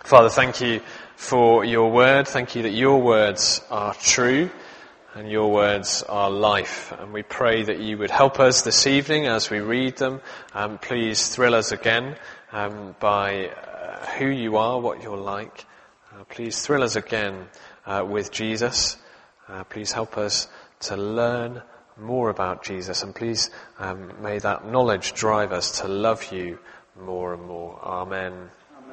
Father, thank you for your word. Thank you that your words are true and your words are life. And we pray that you would help us this evening as we read them. Please thrill us again by who you are, what you're like. Please thrill us again with Jesus. Please help us to learn more about Jesus. And please may that knowledge drive us to love you more and more. Amen.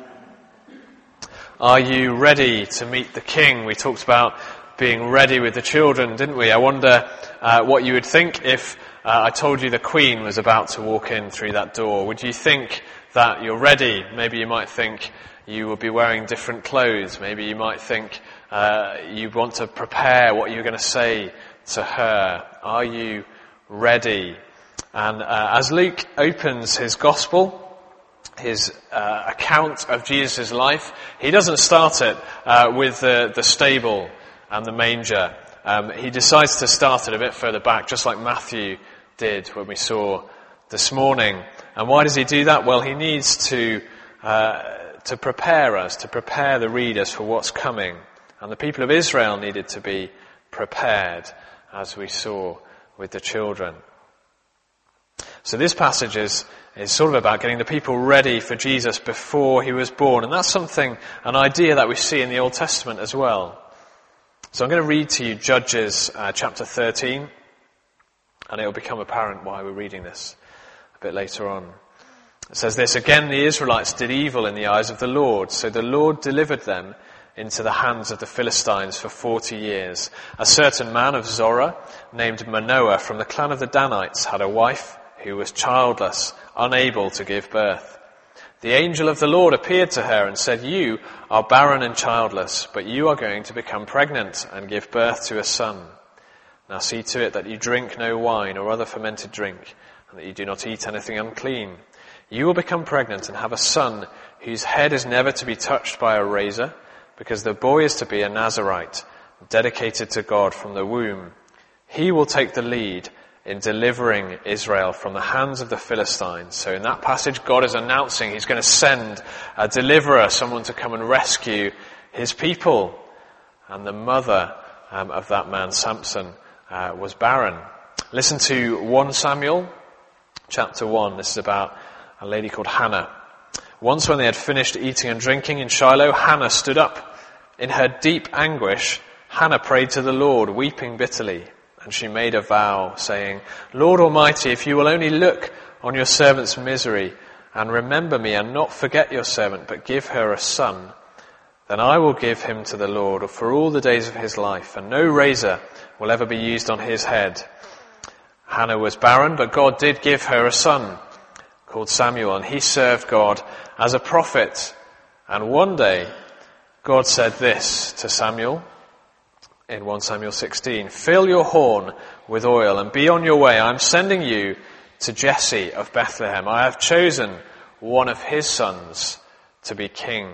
Are you ready to meet the King? We talked about being ready with the children, didn't we? I wonder what you would think if I told you the Queen was about to walk in through that door. Would you think that you're ready? Maybe you might think you will be wearing different clothes. Maybe you might think you want to prepare what you're going to say to her. Are you ready? And as Luke opens his gospel, his account of Jesus' life, he doesn't start it with the stable and the manger. He decides to start it a bit further back, just like Matthew did when we saw this morning. And why does he do that? Well, he needs to prepare us, to prepare the readers for what's coming. And the people of Israel needed to be prepared, as we saw with the children. So this passage is sort of about getting the people ready for Jesus before he was born. And that's an idea that we see in the Old Testament as well. So I'm going to read to you Judges chapter 13, and it will become apparent why we're reading this a bit later on. It says this: "Again the Israelites did evil in the eyes of the Lord, so the Lord delivered them into the hands of the Philistines for 40 years. A certain man of Zorah, named Manoah, from the clan of the Danites, had a wife who was childless, unable to give birth. The angel of the Lord appeared to her and said, 'You are barren and childless, but you are going to become pregnant and give birth to a son. Now see to it that you drink no wine or other fermented drink, and that you do not eat anything unclean. You will become pregnant and have a son whose head is never to be touched by a razor, because the boy is to be a Nazirite, dedicated to God from the womb. He will take the lead in delivering Israel from the hands of the Philistines.'" So in that passage, God is announcing he's going to send a deliverer, someone to come and rescue his people. And the mother of that man, Samson, was barren. Listen to 1 Samuel chapter 1. This is about a lady called Hannah. "Once when they had finished eating and drinking in Shiloh, Hannah stood up. In her deep anguish, Hannah prayed to the Lord, weeping bitterly. And she made a vow, saying, 'Lord Almighty, if you will only look on your servant's misery and remember me and not forget your servant, but give her a son, then I will give him to the Lord for all the days of his life, and no razor will ever be used on his head.' Hannah was barren, but God did give her a son called Samuel, and he served God as a prophet. And one day, God said this to Samuel in 1 Samuel 16, 'Fill your horn with oil and be on your way. I am sending you to Jesse of Bethlehem. I have chosen one of his sons to be king.'"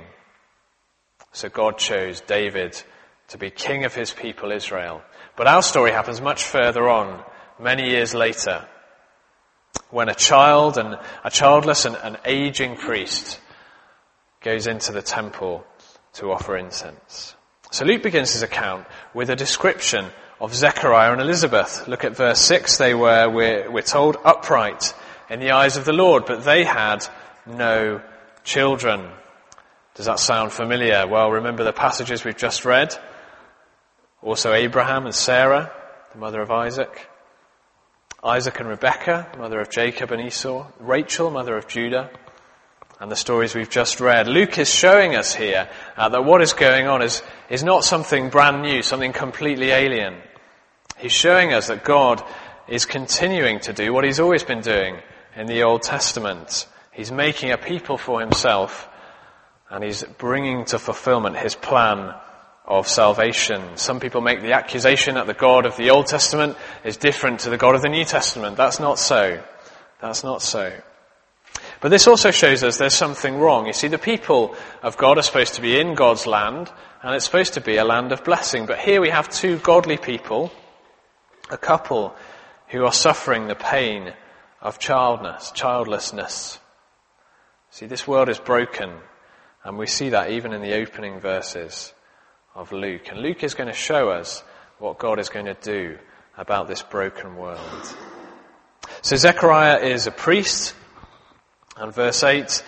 So God chose David to be king of his people Israel. But our story happens much further on, many years later, when a child and a childless and an aging priest goes into the temple to offer incense. So Luke begins his account with a description of Zechariah and Elizabeth. Look at verse 6. They were, we're told, upright in the eyes of the Lord, but they had no children. Does that sound familiar? Well, remember the passages we've just read. Also Abraham and Sarah, the mother of Isaac. Isaac and Rebekah, mother of Jacob and Esau. Rachel, mother of Judah. And the stories we've just read. Luke is showing us here that what is going on is not something brand new, something completely alien. He's showing us that God is continuing to do what he's always been doing in the Old Testament. He's making a people for himself, and he's bringing to fulfillment his plan of salvation. Some people make the accusation that the God of the Old Testament is different to the God of the New Testament. That's not so. That's not so. But this also shows us there's something wrong. You see, the people of God are supposed to be in God's land, and it's supposed to be a land of blessing. But here we have two godly people, a couple who are suffering the pain of childlessness. See, this world is broken, And we see that even in the opening verses of Luke. And Luke is going to show us what God is going to do about this broken world. So Zechariah is a priest. And verse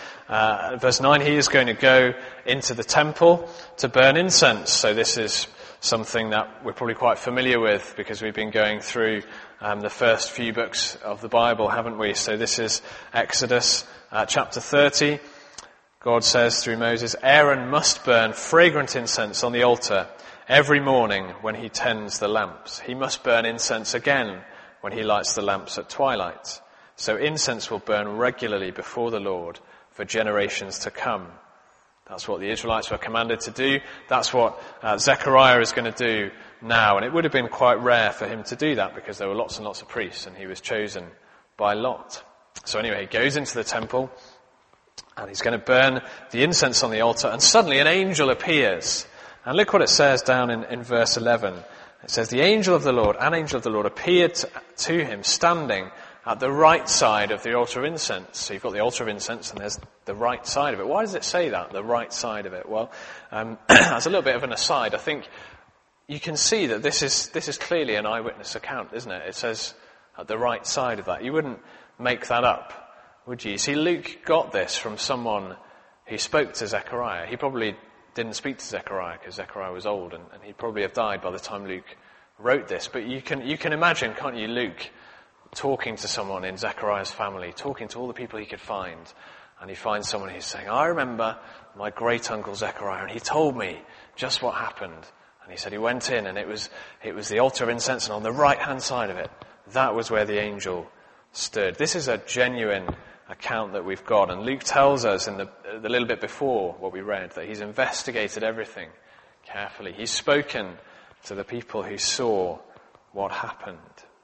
9, he is going to go into the temple to burn incense. So this is something that we're probably quite familiar with because we've been going through the first few books of the Bible, haven't we? So this is Exodus chapter 30. God says through Moses, Aaron must burn fragrant incense on the altar every morning when he tends the lamps. He must burn incense again when he lights the lamps at twilight. So incense will burn regularly before the Lord for generations to come. That's what the Israelites were commanded to do. That's what Zechariah is going to do now. And it would have been quite rare for him to do that because there were lots and lots of priests and he was chosen by lot. So anyway, he goes into the temple and he's going to burn the incense on the altar, and suddenly an angel appears. And look what it says down in verse 11. It says, an angel of the Lord appeared to him standing at the right side of the altar of incense. So you've got the altar of incense and there's the right side of it. Why does it say that, the right side of it? Well, as a little bit of an aside, I think you can see that this is clearly an eyewitness account, isn't it? It says at the right side of that. You wouldn't make that up, would you? See, Luke got this from someone who spoke to Zechariah. He probably didn't speak to Zechariah because Zechariah was old and he'd probably have died by the time Luke wrote this. But you can imagine, can't you, Luke talking to someone in Zechariah's family, talking to all the people he could find, and he finds someone who's saying, I remember my great uncle Zechariah, and he told me just what happened. And he said he went in and it was the altar of incense, and on the right hand side of it, that was where the angel stood. This is a genuine account that we've got, and Luke tells us in the little bit before what we read that he's investigated everything carefully. He's spoken to the people who saw what happened.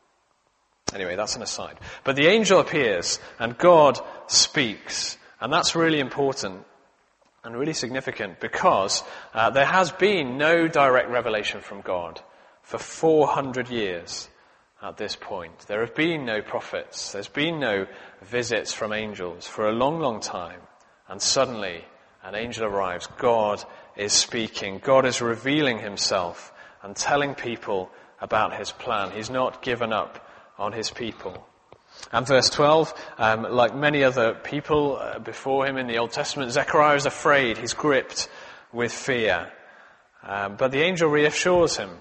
Anyway, that's an aside. But the angel appears and God speaks, and that's really important and really significant because there has been no direct revelation from God for 400 years. At this point, there have been no prophets, there's been no visits from angels for a long, long time. And suddenly, an angel arrives. God is speaking. God is revealing himself and telling people about his plan. He's not given up on his people. And verse 12, like many other people before him in the Old Testament, Zechariah is afraid. He's gripped with fear. But the angel reassures him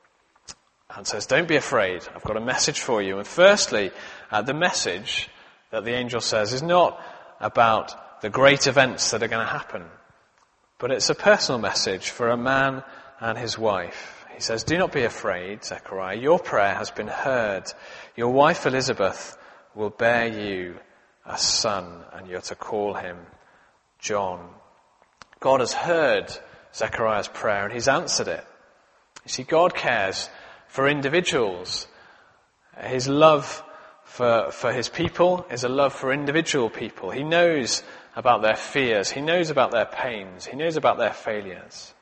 and says, don't be afraid, I've got a message for you. And firstly, the message that the angel says is not about the great events that are going to happen, but it's a personal message for a man and his wife. He says, do not be afraid, Zechariah, your prayer has been heard. Your wife Elizabeth will bear you a son, and you're to call him John. God has heard Zechariah's prayer and he's answered it. You see, God cares for individuals. His love for his people is a love for individual people. He knows about their fears. He knows about their pains. He knows about their failures.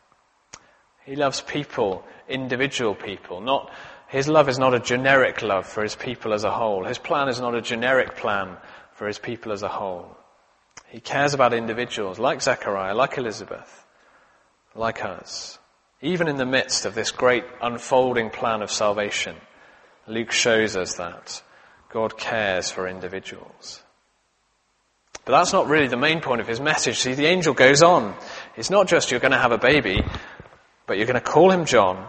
He loves people, individual people. His love is not a generic love for his people as a whole. His plan is not a generic plan for his people as a whole. He cares about individuals like Zechariah, like Elizabeth, like us. Even in the midst of this great unfolding plan of salvation, Luke shows us that God cares for individuals. But that's not really the main point of his message. See, the angel goes on. It's not just you're going to have a baby, but you're going to call him John,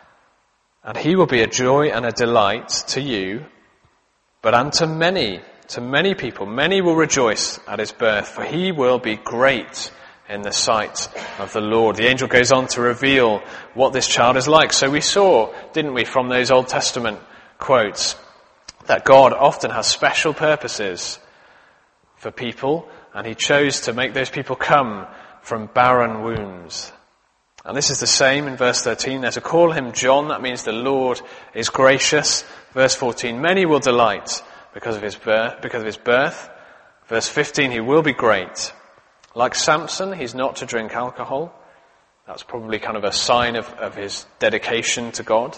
and he will be a joy and a delight to you, but unto many people. Many will rejoice at his birth, for he will be great in the sight of the Lord. The angel goes on to reveal what this child is like. So we saw, didn't we, from those Old Testament quotes, that God often has special purposes for people, and he chose to make those people come from barren wombs. And this is the same in verse 13. They're to call him John. That means the Lord is gracious. Verse 14, many will delight because of his birth. Verse 15, he will be great. Like Samson, he's not to drink alcohol. That's probably kind of a sign of his dedication to God.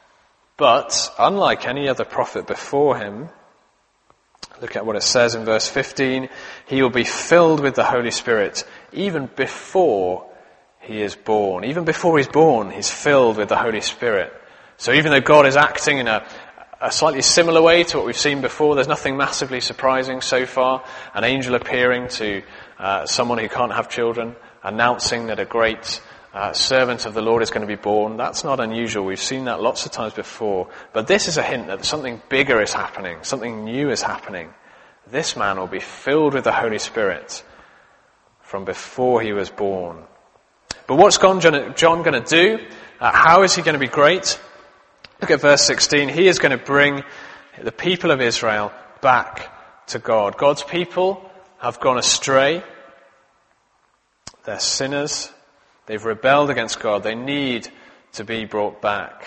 But unlike any other prophet before him, look at what it says in verse 15, he will be filled with the Holy Spirit even before he is born. Even before he's born, he's filled with the Holy Spirit. So even though God is acting in a slightly similar way to what we've seen before, there's nothing massively surprising so far. An angel appearing to someone who can't have children, announcing that a great servant of the Lord is going to be born. That's not unusual. We've seen that lots of times before. But this is a hint that something bigger is happening. Something new is happening. This man will be filled with the Holy Spirit from before he was born. But what's John going to do? How is he going to be great? Look at verse 16. He is going to bring the people of Israel back to God. God's people have gone astray. They're sinners. They've rebelled against God. They need to be brought back.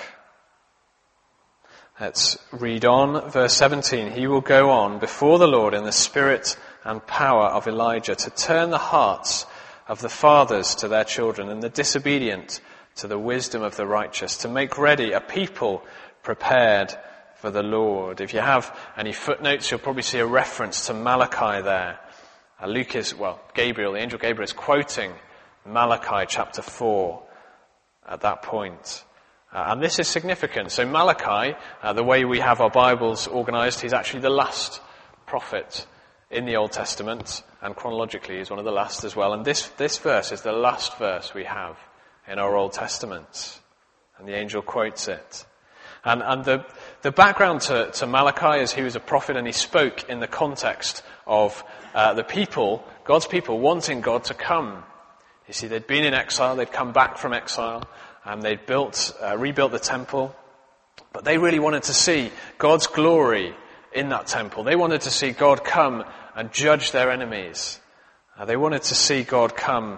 Let's read on. Verse 17. He will go on before the Lord in the spirit and power of Elijah to turn the hearts of the fathers to their children and the disobedient to the wisdom of the righteous, to make ready a people prepared for the Lord. If you have any footnotes, you'll probably see a reference to Malachi there. Gabriel, the angel Gabriel, is quoting Malachi chapter 4 at that point. And this is significant. So Malachi, the way we have our Bibles organized, he's actually the last prophet in the Old Testament, and chronologically he's one of the last as well. And this verse is the last verse we have in our Old Testament. And the angel quotes it. And the background to Malachi is he was a prophet and he spoke in the context of the people, God's people, wanting God to come. You see, they'd been in exile, they'd come back from exile, and they'd rebuilt the temple. But they really wanted to see God's glory in that temple. They wanted to see God come and judge their enemies. They wanted to see God come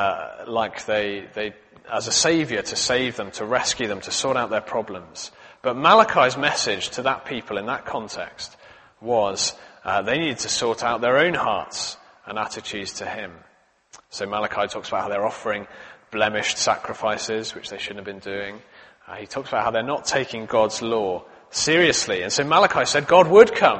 as a saviour to save them, to rescue them, to sort out their problems. But Malachi's message to that people in that context was they needed to sort out their own hearts and attitudes to him. So Malachi talks about how they're offering blemished sacrifices, which they shouldn't have been doing. He talks about how they're not taking God's law seriously. And so Malachi said God would come.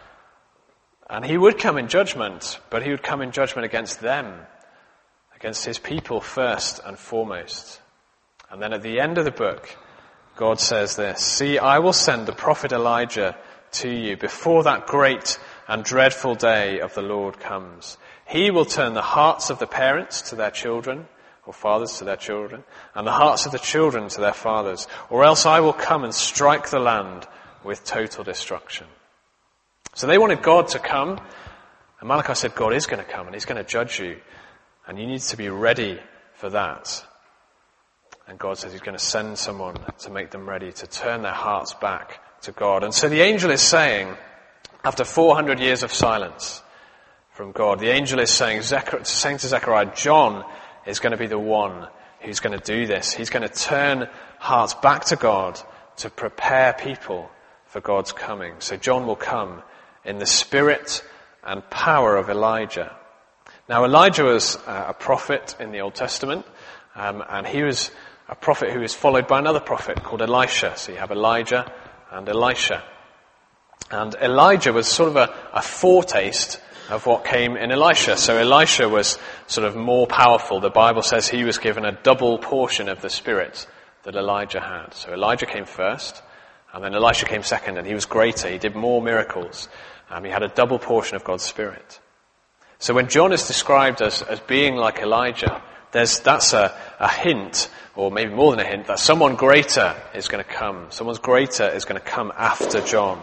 And he would come in judgment, but he would come in judgment against them, against his people first and foremost. And then at the end of the book, God says this, "See, I will send the prophet Elijah to you before that great and dreadful day of the Lord comes. He will turn the hearts of the parents to their children, or fathers to their children, and the hearts of the children to their fathers, or else I will come and strike the land with total destruction." So they wanted God to come, and Malachi said God is going to come and he's going to judge you, and you need to be ready for that. And God says he's going to send someone to make them ready, to turn their hearts back to God. And so the angel is saying, after 400 years of silence from God, the angel is saying to Zechariah, John is going to be the one who's going to do this. He's going to turn hearts back to God to prepare people for God's coming. So John will come in the spirit and power of Elijah. Now Elijah was a prophet in the Old Testament, and he was a prophet who was followed by another prophet called Elisha. So you have Elijah and Elisha. And Elijah was sort of a foretaste of what came in Elisha. So Elisha was sort of more powerful. The Bible says he was given a double portion of the Spirit that Elijah had. So Elijah came first, and then Elisha came second, and he was greater. He did more miracles. He had a double portion of God's Spirit. So when John is described as being like Elijah, that's a hint, or maybe more than a hint, that someone greater is going to come. Someone greater is going to come after John.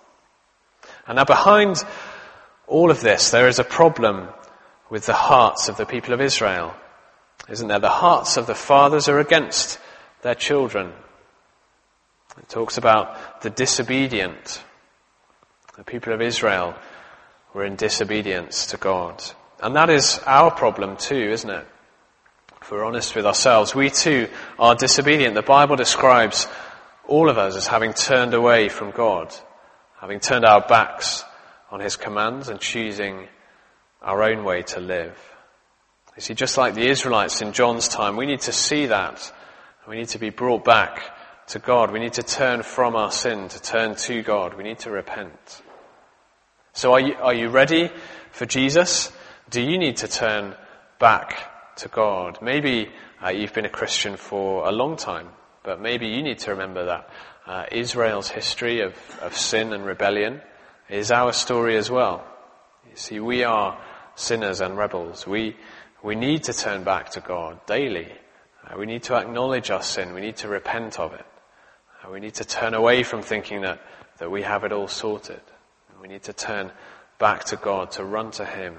And now behind all of this, there is a problem with the hearts of the people of Israel, isn't there? The hearts of the fathers are against their children. It talks about the disobedient. The people of Israel were in disobedience to God. And that is our problem too, isn't it? If we're honest with ourselves, we too are disobedient. The Bible describes all of us as having turned away from God, having turned our backs on his commands and choosing our own way to live. You see, just like the Israelites in John's time, we need to see that. We need to be brought back to God. We need to turn from our sin, to turn to God. We need to repent. So are you ready for Jesus? Do you need to turn back to God. Maybe you've been a Christian for a long time, but maybe you need to remember that Israel's history of sin and rebellion is our story as well. You see, we are sinners and rebels. We need to turn back to God daily. We need to acknowledge our sin. We need to repent of it. We need to turn away from thinking that we have it all sorted. We need to turn back to God, to run to Him.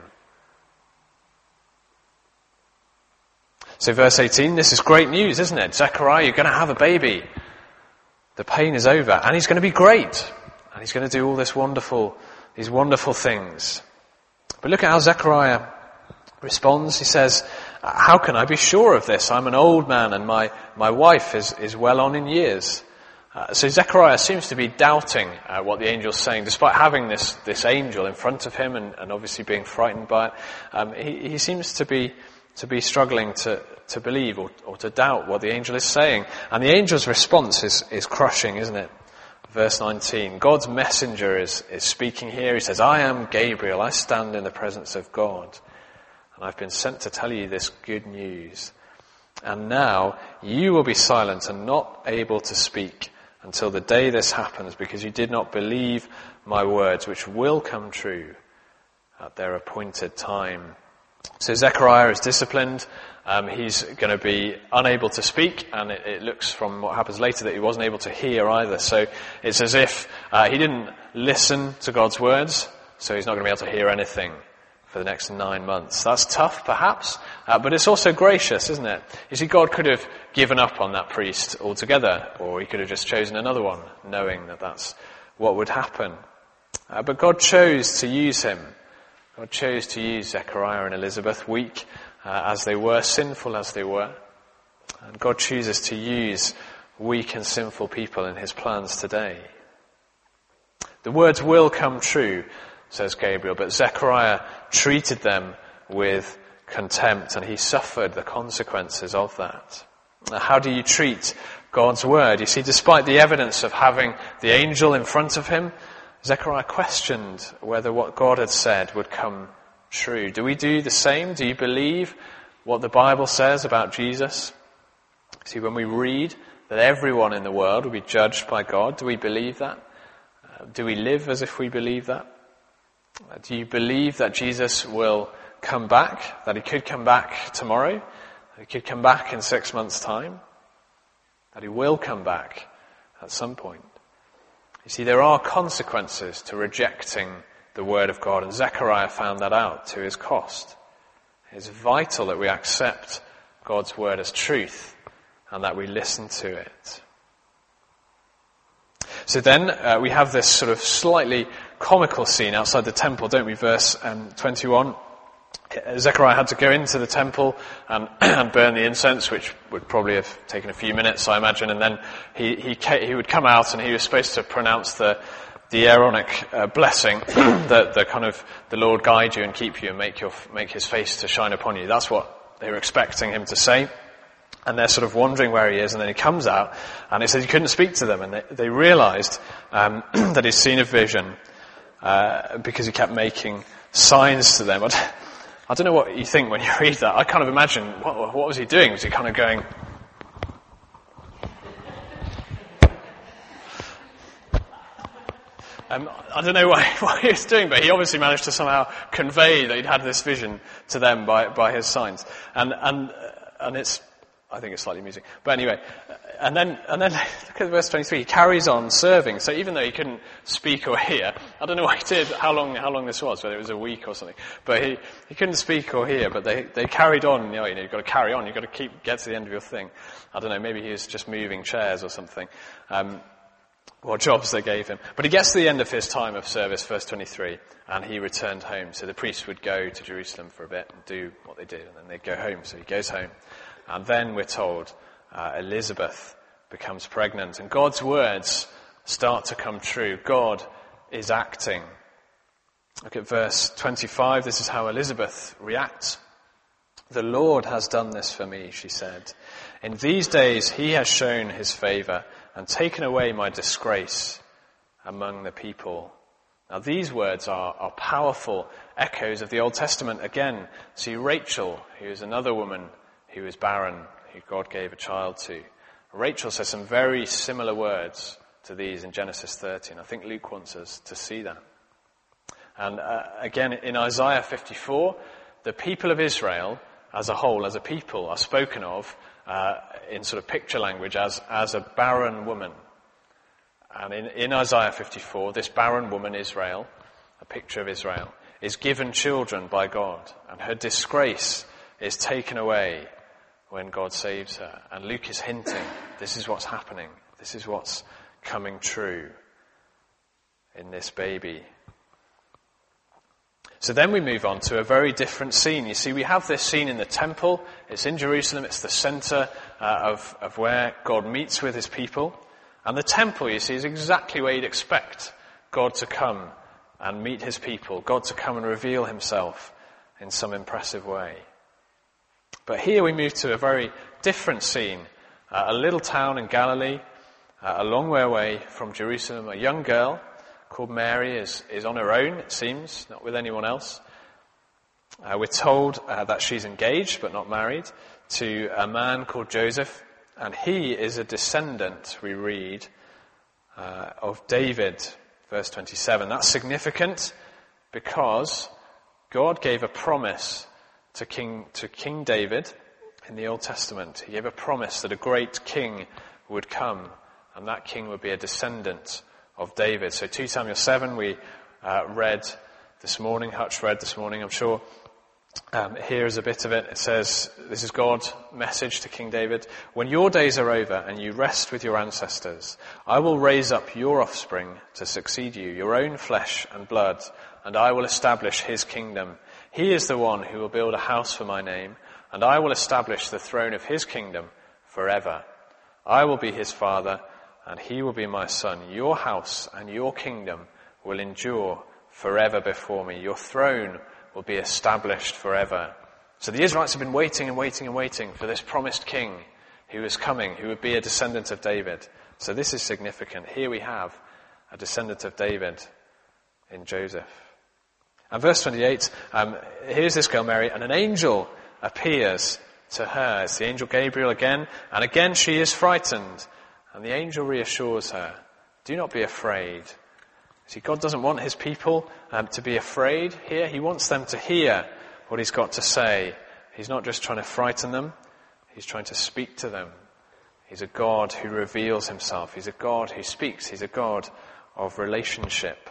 So verse 18, this is great news, isn't it? Zechariah, you're going to have a baby. The pain is over, and he's going to be great. And he's going to do all these wonderful things. But look at how Zechariah responds. He says, how can I be sure of this? I'm an old man, and my wife is well on in years. So Zechariah seems to be doubting what the angel's saying, despite having this angel in front of him and obviously being frightened by it. He seems to be struggling to believe or to doubt what the angel is saying. And the angel's response is crushing, isn't it? Verse 19, God's messenger is speaking here. He says, I am Gabriel. I stand in the presence of God. And I've been sent to tell you this good news. And now you will be silent and not able to speak until the day this happens, because you did not believe my words, which will come true at their appointed time. So Zechariah is disciplined. He's going to be unable to speak, and it looks from what happens later that he wasn't able to hear either. So it's as if he didn't listen to God's words, so he's not going to be able to hear anything for the next 9 months. That's tough, perhaps, but it's also gracious, isn't it? You see, God could have given up on that priest altogether, or he could have just chosen another one, knowing that that's what would happen. But God chose to use him. God chose to use Zechariah and Elizabeth, weak as they were, sinful as they were. And God chooses to use weak and sinful people in his plans today. The words will come true, says Gabriel, but Zechariah treated them with contempt, and he suffered the consequences of that. Now, how do you treat God's word? You see, despite the evidence of having the angel in front of him, Zechariah questioned whether what God had said would come true. Do we do the same? Do you believe what the Bible says about Jesus? See, when we read that everyone in the world will be judged by God, do we believe that? Do we live as if we believe that? Do you believe that Jesus will come back, that he could come back tomorrow, that he could come back in 6 months' time, that he will come back at some point? You see, there are consequences to rejecting the word of God, and Zechariah found that out to his cost. It's vital that we accept God's word as truth and that we listen to it. So then we have this sort of slightly comical scene outside the temple, don't we? Verse 21. Zechariah had to go into the temple and burn the incense, which would probably have taken a few minutes, I imagine. And then he would come out, and he was supposed to pronounce the Aaronic blessing, the kind of the Lord guide you and keep you and make his face to shine upon you. That's what they were expecting him to say. And they're sort of wondering where he is, and then he comes out, and it says he couldn't speak to them, and they realized that he'd seen a vision because he kept making signs to them. I don't know what you think when you read that. I kind of imagine, what was he doing? Was he kind of going... I don't know what he was doing, but he obviously managed to somehow convey that he'd had this vision to them by his signs. And it's... I think it's slightly amusing. But anyway, and then look at verse 23. He carries on serving. So even though he couldn't speak or hear, I don't know what he did, how long this was, whether it was a week or something. But he couldn't speak or hear, but they carried on. You've got to carry on. You've got to get to the end of your thing. I don't know, maybe he was just moving chairs or something. What jobs they gave him. But he gets to the end of his time of service, verse 23, and he returned home. So the priests would go to Jerusalem for a bit and do what they did, and then they'd go home. So he goes home. And then we're told Elizabeth becomes pregnant, and God's words start to come true. God is acting. Look at verse 25. This is how Elizabeth reacts. The Lord has done this for me, she said. In these days he has shown his favor and taken away my disgrace among the people. Now these words are powerful echoes of the Old Testament again. See Rachel, who is another woman who was barren, who God gave a child to. Rachel says some very similar words to these in Genesis 13. I think Luke wants us to see that. And again, in Isaiah 54, the people of Israel as a whole, as a people, are spoken of in sort of picture language as a barren woman. And in Isaiah 54, this barren woman, Israel, a picture of Israel, is given children by God, and her disgrace is taken away when God saves her. And Luke is hinting, this is what's happening. This is what's coming true in this baby. So then we move on to a very different scene. You see, we have this scene in the temple. It's in Jerusalem. It's the center of where God meets with his people. And the temple, you see, is exactly where you'd expect God to come and meet his people, God to come and reveal himself in some impressive way. But here we move to a very different scene, a little town in Galilee, a long way away from Jerusalem. A young girl called Mary is on her own, it seems, not with anyone else. We're told that she's engaged but not married to a man called Joseph, and he is a descendant, we read, of David, verse 27. That's significant because God gave a promise to King David in the Old Testament. He gave a promise that a great king would come, and that king would be a descendant of David. So 2 Samuel 7 we read this morning, Hutch read this morning, I'm sure. Here is a bit of it. It says, this is God's message to King David. When your days are over and you rest with your ancestors, I will raise up your offspring to succeed you, your own flesh and blood, and I will establish his kingdom. He is the one who will build a house for my name, and I will establish the throne of his kingdom forever. I will be his father, and he will be my son. Your house and your kingdom will endure forever before me. Your throne will be established forever. So the Israelites have been waiting and waiting and waiting for this promised king who is coming, who would be a descendant of David. So this is significant. Here we have a descendant of David in Joseph. And verse 28, here's this girl Mary, and an angel appears to her. It's the angel Gabriel again, and again she is frightened. And the angel reassures her, do not be afraid. See, God doesn't want his people to be afraid here. He wants them to hear what he's got to say. He's not just trying to frighten them. He's trying to speak to them. He's a God who reveals himself. He's a God who speaks. He's a God of relationship.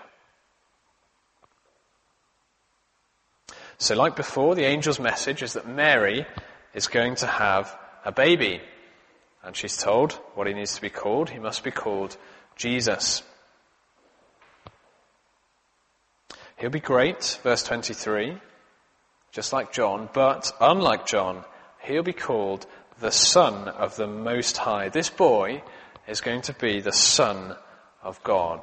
So like before, the angel's message is that Mary is going to have a baby. And she's told what he needs to be called. He must be called Jesus. He'll be great, verse 23, just like John, but unlike John, he'll be called the Son of the Most High. This boy is going to be the Son of God.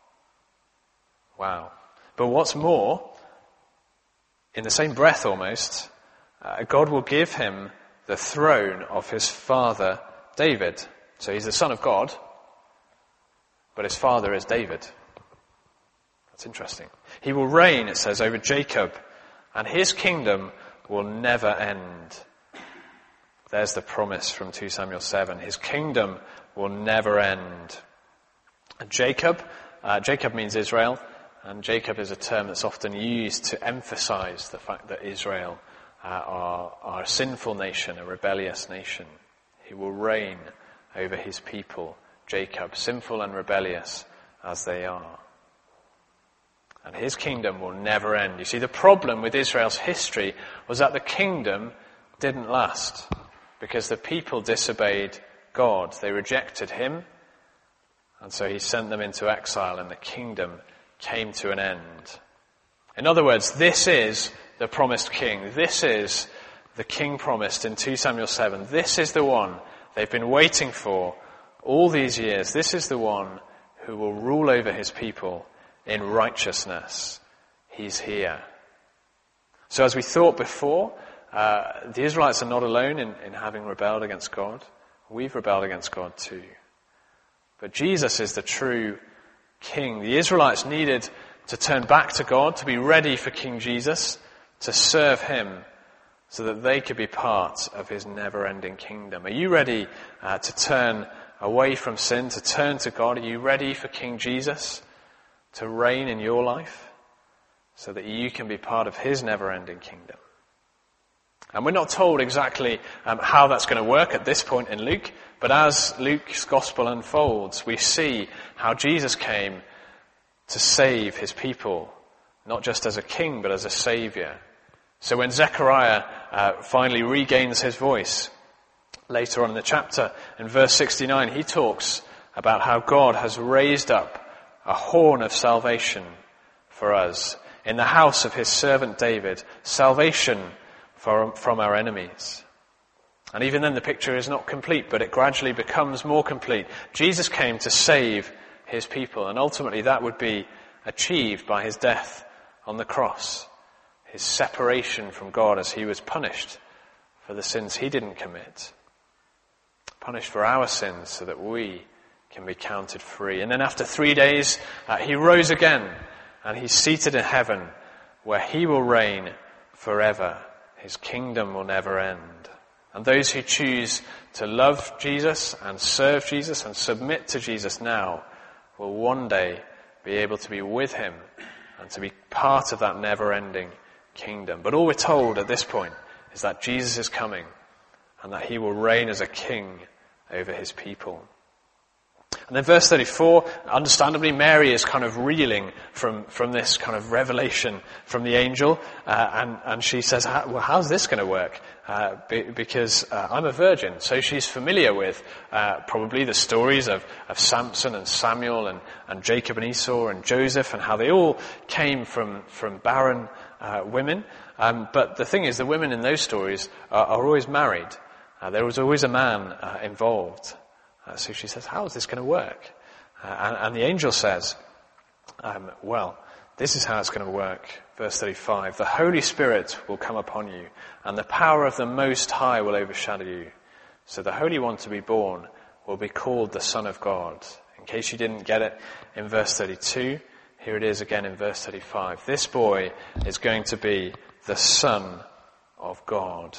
Wow. But what's more, in the same breath almost, God will give him the throne of his father David. So he's the son of God, but his father is David. That's interesting. He will reign, it says, over Jacob, and his kingdom will never end. There's the promise from 2 Samuel 7. His kingdom will never end. And Jacob means Israel, and Jacob is a term that's often used to emphasize the fact that Israel are a sinful nation, a rebellious nation. He will reign over his people, Jacob, sinful and rebellious as they are. And his kingdom will never end. You see, the problem with Israel's history was that the kingdom didn't last because the people disobeyed God. They rejected him, and so he sent them into exile, and the kingdom came to an end. In other words, this is the promised king. This is the king promised in 2 Samuel 7. This is the one they've been waiting for all these years. This is the one who will rule over his people in righteousness. He's here. So as we thought before, the Israelites are not alone in having rebelled against God. We've rebelled against God too. But Jesus is the true king. The Israelites needed to turn back to God, to be ready for King Jesus, to serve him so that they could be part of his never-ending kingdom? Are you ready to turn away from sin, to turn to God? Are you ready for King Jesus to reign in your life so that you can be part of his never-ending kingdom? And we're not told exactly how that's going to work at this point in Luke, but as Luke's gospel unfolds, we see how Jesus came to save his people, not just as a king, but as a saviour. So when Zechariah finally regains his voice, later on in the chapter, in verse 69, he talks about how God has raised up a horn of salvation for us in the house of his servant David, salvation from our enemies. And even then the picture is not complete, but it gradually becomes more complete. Jesus came to save his people, and ultimately that would be achieved by his death on the cross, his separation from God as he was punished for the sins he didn't commit, punished for our sins so that we can be counted free. And then after 3 days, he rose again, and he's seated in heaven where he will reign forever. His kingdom will never end. And those who choose to love Jesus and serve Jesus and submit to Jesus now will one day be able to be with him and to be part of that never-ending kingdom. But all we're told at this point is that Jesus is coming and that he will reign as a king over his people. And then verse 34, understandably, Mary is kind of reeling from this kind of revelation from the angel, and she says, well, how's this going to work? Because I'm a virgin. So she's familiar with probably the stories of Samson and Samuel and Jacob and Esau and Joseph and how they all came from barren women. But the thing is, the women in those stories are always married. There was always a man involved. So she says, how is this going to work? And the angel says, well, this is how it's going to work. Verse 35, the Holy Spirit will come upon you, and the power of the Most High will overshadow you. So the Holy One to be born will be called the Son of God. In case you didn't get it in verse 32, here it is again in verse 35. This boy is going to be the Son of God.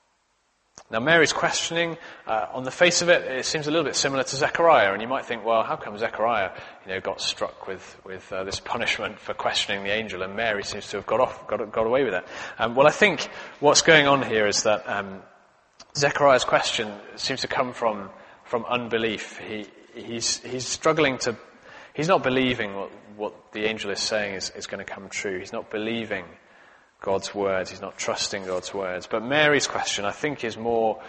Now Mary's questioning, on the face of it, it seems a little bit similar to Zechariah, and you might think, well, how come Zechariah, got struck with this punishment for questioning the angel, and Mary seems to have got away with it? Well, I think what's going on here is that Zechariah's question seems to come from unbelief. He's struggling to, he's not believing what the angel is saying is going to come true. He's not believing God's words. He's not trusting God's words. But Mary's question, I think, is more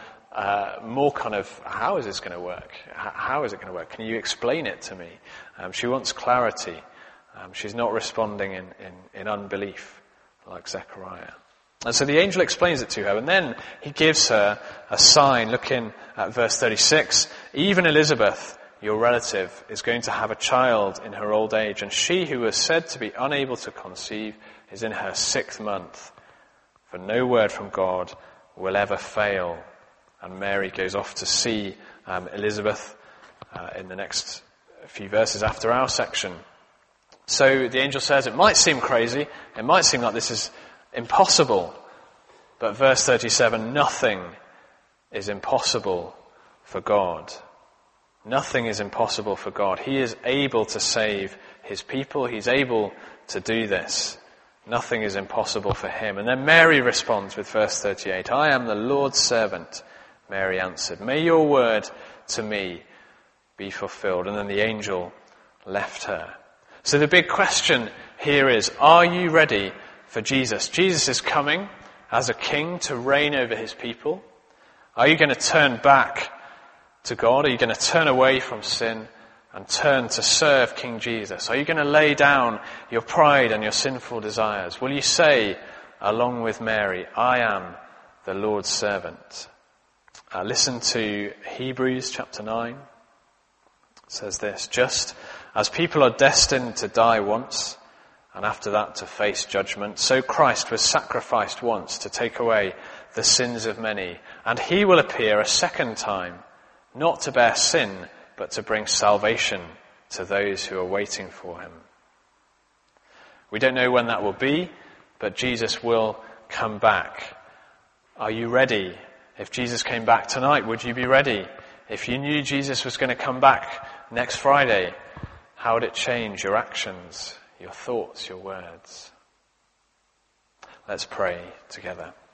kind of, how is this going to work? How is it going to work? Can you explain it to me? She wants clarity. She's not responding in unbelief like Zechariah. And so the angel explains it to her, and then he gives her a sign. Look in at verse 36. Even Elizabeth, your relative, is going to have a child in her old age, and she who was said to be unable to conceive is in her 6th month, for no word from God will ever fail. And Mary goes off to see Elizabeth in the next few verses after our section. So the angel says, it might seem crazy, it might seem like this is impossible, but verse 37, nothing is impossible for God. Nothing is impossible for God. He is able to save his people. He's able to do this. Nothing is impossible for him. And then Mary responds with verse 38. I am the Lord's servant, Mary answered. May your word to me be fulfilled. And then the angel left her. So the big question here is, are you ready for Jesus? Jesus is coming as a king to reign over his people. Are you going to turn back to God? Are you going to turn away from sin and turn to serve King Jesus? Are you going to lay down your pride and your sinful desires? Will you say, along with Mary, I am the Lord's servant? Listen to Hebrews chapter 9. It says this, just as people are destined to die once, and after that to face judgment, so Christ was sacrificed once to take away the sins of many, and he will appear a second time, not to bear sin, but to bring salvation to those who are waiting for him. We don't know when that will be, but Jesus will come back. Are you ready? If Jesus came back tonight, would you be ready? If you knew Jesus was going to come back next Friday, how would it change your actions, your thoughts, your words? Let's pray together.